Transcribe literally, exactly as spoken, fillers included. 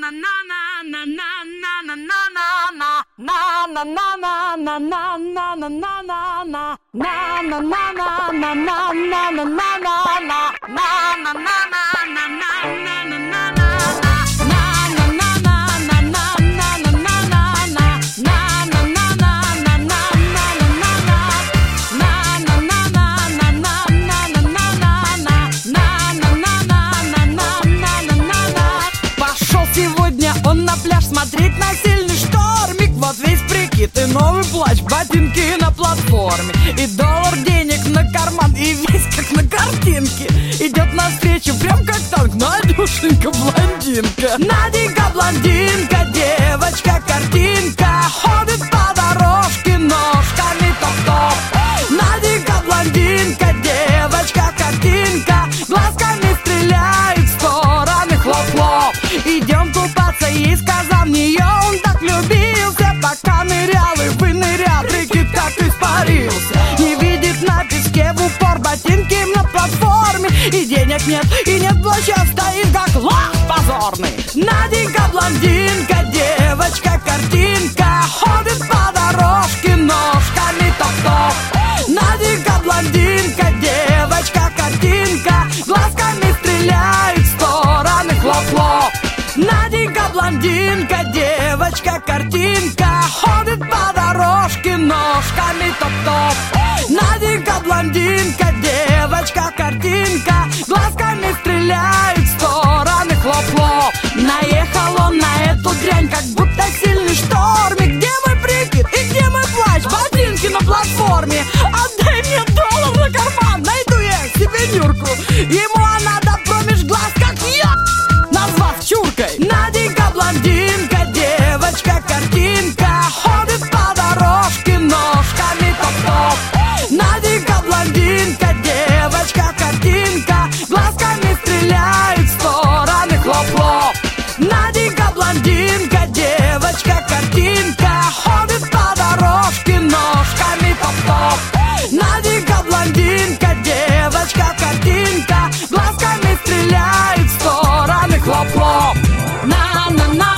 Он на пляж смотреть на сильный штормик. Вот весь прикид и новый плащ, ботинки на платформе, и доллар денег на карман, и весь как на картинке. Идет навстречу прям как танк Надюшенька блондинка. Наденька блондинка, девочка картинка, ходит по дорожке ножками топ-топ. Наденька блондинка, девочка картинка, глазками стреляет в стороны хлоп-хлоп. Идем купаться, ей сказал нее, он так любился, пока нырял и вынырял, прикид так испарился. Не видит на песке в упор, ботинки на платформе, и денег нет, и нет плаща, стоит как лох позорный. Наденька блондинка, девочка картинка, ходит по дорожке ножками топ-топ. Наденька блондинка, девочка картинка, глазками стреляет в стороны хлоп-хлоп. Наденька блондинка, девочка картинка, ходит по дорожке ножками топ-топ. Наденька блондинка, девочка картинка, глазками стреляет в стороны хлоп-хлоп. Наехал он на эту дрянь, как будто сильный штормик. Где мой прикид и где мой плащ, ботинки на платформе? Отдай мне доллар на карман, найду я себе Нюрку. Ему она да промеж глаз, как я, назвав чуркой. Наденька блондинка, девочка картинка, ходит по дорожке ножками топ-топ. Наденька блондинка, девочка картинка, глазками стреляет в стороны хлоп-хлоп. Наденька блондинка, девочка картинка, ходит по дорожке ножками топ-топ. Наденька блондинка, девочка картинка, глазками стреляет в стороны хлоп-хлоп. На-на-на.